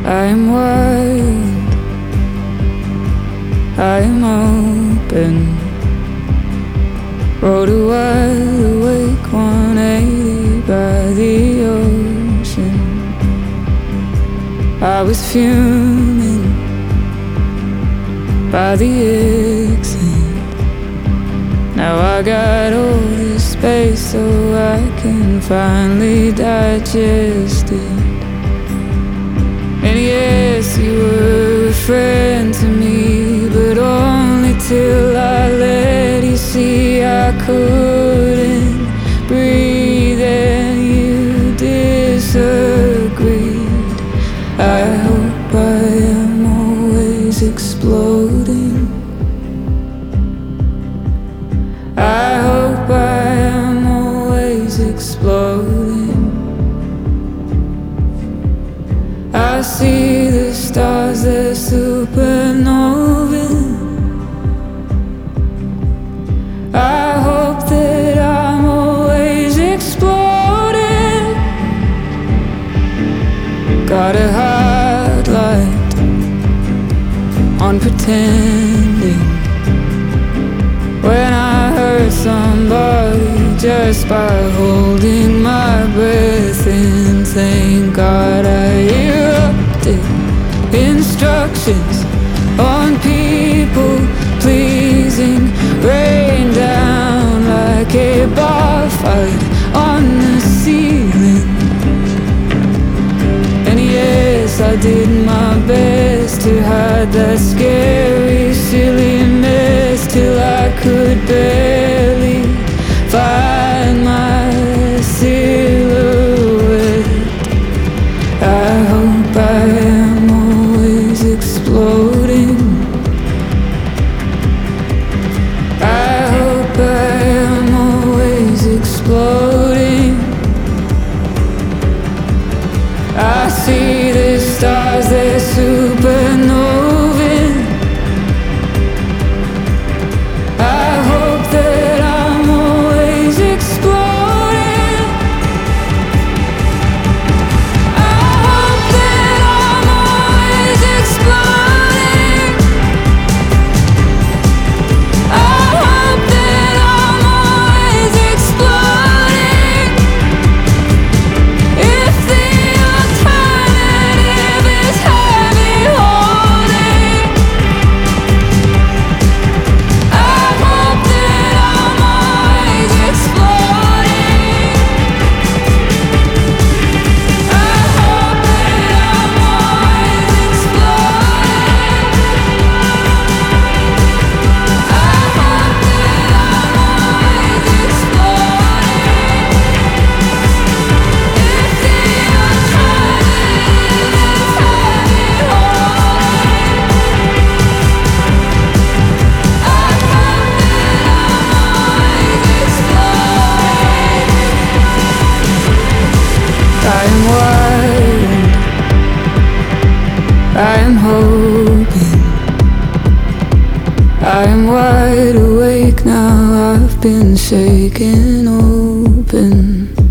I am wild, I am open. Rode a wide awake 180 by the ocean. I was fuming by the exit. Now I got all this space so I can finally digest it. And yes, you were a friend to me, but only till I let you see I couldn't breathe and you disagreed. I hope I am always exploding. I hope I am always exploding. I see the stars, they're supernovae. I hope that I'm always exploding. Got a hard light on pretending. When I hurt somebody just by holding my breath in, thank God I erupted instructions on people pleasing, rain down like a bar fight on the ceiling. And yes, I did my best to hide that scary, silly mess till I could barely find my silhouette. I hope I am always exploding. I hope I am always exploding. I see the stars, they're supernovae. I hope that I'm always exploding. I hope that I'm always exploding. I hope that I'm always exploding. If the alternative is heavy holding, I hope that I'm always exploding. I hope that I'm always exploding. I hope that I'm always exploding. If the alternative is heavy holding, I hope that I'm always exploding. I am wild, I am hoping. I am wide awake now, I've been shaken open.